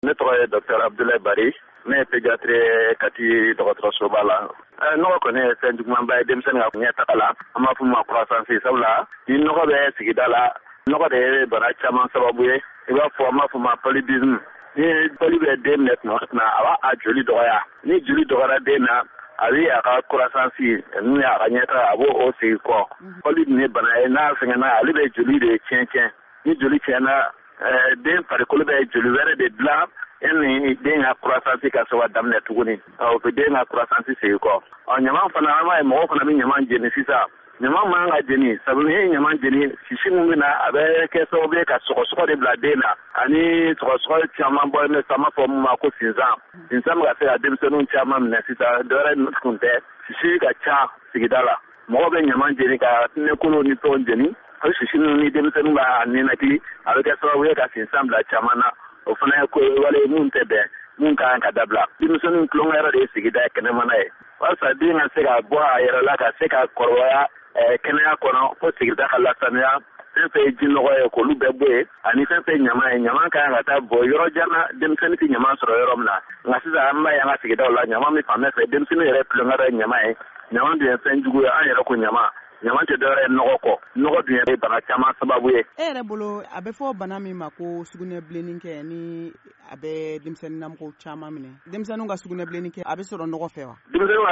Ne tɔgɔ ye Dr Abdoulaye Bari, ne ye pédiatre Kati dɔgɔtɔrɔsoba la. Nɔgɔ kɔni ye fɛn jugumanba ye denmisɛnnin ka ɲɛtaga la, an b'a fɔ ma croissance sabula ni nɔgɔ bɛ sigida la, nɔgɔ de ye bana caman sababu ye. I b'a fɔ an b'a fɔ ma paludisme. Ni pali bɛ den minɛ tuma a b'a a joli dɔgɔya. Ni joli dɔgɔyara den na, a bɛ a ka croissance n'u y'a ka ɲɛtaga a b'o sigi kɔ. Pali nin ye bana ye n'a fɛngɛnna ale bɛ joli de tiɲɛ. Ni joli tiɲɛna den farikolo bɛ joli wɛrɛ de dilan ni den ka croissance ka se ka daminɛ tuguni. O bɛ den ka croissance sigi kɔ. Ɲama fana an b'a ye mɔgɔw fana bɛ ɲama jeni sisan. Ɲama man ka jeni sabu ni ɲama jeni sisi min bɛ na a bɛ kɛ sababu ye ka sɔgɔsɔgɔ de bila den na ani sɔgɔsɔgɔ caman bɔ ne sama fɔ mun ma ko sinzan. Sinzan bɛ ka se ka denmisɛnninw caman minɛ sisan dɔwɛrɛ kun tɛ sisi ka ca sigida la. Mɔgɔ bɛ ɲama jeni ka nekolo ni fɛnw jeni. O sisi ninnu ni denmisɛnninw b'a ninakili a bɛ kɛ sababu ye ka sinzan bila caman na. O fana ye ko wale mun tɛ bɛn mun ka kan ka dabila. Denmisɛnninw tulonkɛ yɛrɛ de ye sigida kɛnɛmana ye. Walasa den ka se ka bɔ a yɛrɛ la ka se ka kɔrɔbaya kɛnɛya kɔnɔ fo sigida ka lasanuya. Fɛn fɛn ye ji nɔgɔ ye k'olu bɛɛ bɔ yen ani fɛn fɛn ɲama ye ɲama ka kan ka taa bɔ yɔrɔ jan na denmisɛnnin tɛ ɲama sɔrɔ yɔrɔ min na. Nka sisan an b'a ye an ka sigidaw la ɲama min fan bɛɛ fɛ denmisɛnnin yɛrɛ tulonkɛ ye ɲama ye. Ɲama dun ye fɛn jugu ye an yɛrɛ ko ɲama. Ɲama tɛ dɔwɛrɛ ye nɔgɔ kɔ. Nɔgɔ dun ye bana caman sababu ye. E yɛrɛ bolo a bɛ fɔ bana min ma ko sugunɛbilenni kɛ ni a bɛ denmisɛnnin namɔgɔ caman minɛ. Denmisɛnninw ka sugunɛbilenni kɛ a bɛ sɔrɔ nɔgɔ fɛ wa? Denmisɛnninw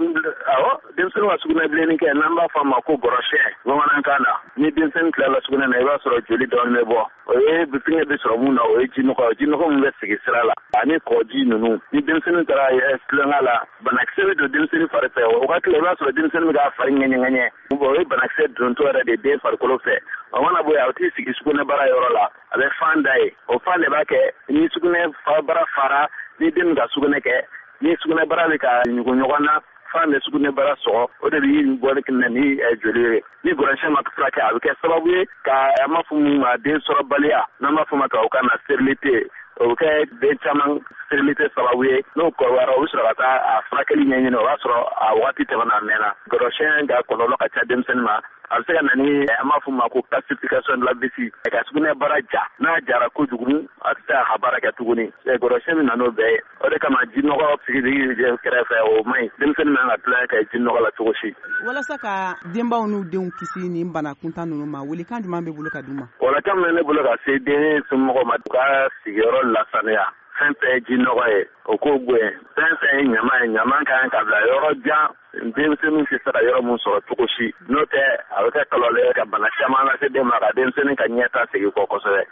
ka sugunɛbilenni kɛ n'an b'a fɔ a ma ko gɔrɔsiyɛn bamanankan na. Ni denmisɛnnin tilala sugunɛ na i b'a sɔrɔ joli dɔɔnin bɛ bɔ. O ye fɛngɛ bɛ sɔrɔ mun na o ye jinɔgɔ. Jinɔgɔ min bɛ sigi sira la ani kɔji ninnu. Ni denmisɛnnin taara tulonkɛ la banakisɛ bɛ don denmisɛnnin fari fɛ. O wagati la i b'a sɔrɔ denmisɛnnin bɛ ka fari ŋɛɲɛ. O ye banakisɛ dontɔ yɛrɛ de den farikolo fɛ. O mana bɔ yen a t'i sigi sugunɛbara yɔrɔ la a bɛ fan da ye. O fan de b'a kɛ ni sugunɛbara fara ni den ka sugunɛ kɛ ni sugunɛbara bɛ ka ɲugun ɲɔgɔn na fan bɛ sugunɛbara sɔgɔ o de bɛ bɔli kɛ ni joli ye. Ni gɔrɔsiyɛn ma furakɛ a bɛ kɛ sababu ye ka an b'a fɔ mun ma den sɔrɔbaliya n'an b'a fɔ ma tubabukan na stérilité. O bɛ kɛ den caman stérilité sababu ye n'o kɔrɔbayara o bɛ sɔrɔ ka taa a furakɛli ɲɛɲini o b'a sɔrɔ a waati tɛmɛna a mɛnna. Gɔrɔsiyɛn ka kɔlɔlɔ ka ca denmisɛnnin ma. A bɛ se ka na ni an b'a fɔ ma ko calcification de la vessie ka sugunɛbara ja n'a jara kojugu a tɛ se a ka baara kɛ tuguni. Gɔrɔsiyɛn min na n'o bɛɛ ye o de kama jinɔgɔ sigili kɛrɛfɛ o man ɲi denmisɛnnin man ka tulonkɛ kɛ jinɔgɔ la cogo si. Walasa ka denbaw n'u denw kisi nin bana kuntan ninnu ma welekan jumɛn bɛ bolo ka d'u ma? Welekan min bɛ ne bolo ka se den somɔgɔw ma u ka sigiyɔrɔ lasanuya. Fɛn fɛn ye jinɔgɔ ye o k'o gɛn fɛn fɛn ye ɲama ye ɲama ka kan ka bila yɔrɔ jan denmisɛnninw tɛ se ka yɔrɔ mun sɔrɔ cogo si n'o tɛ a bɛ kɛ kɔlɔlɔ ye ka bana caman lase den ma ka denmisɛnnin ka ɲɛta segin kɔ kosɛbɛ.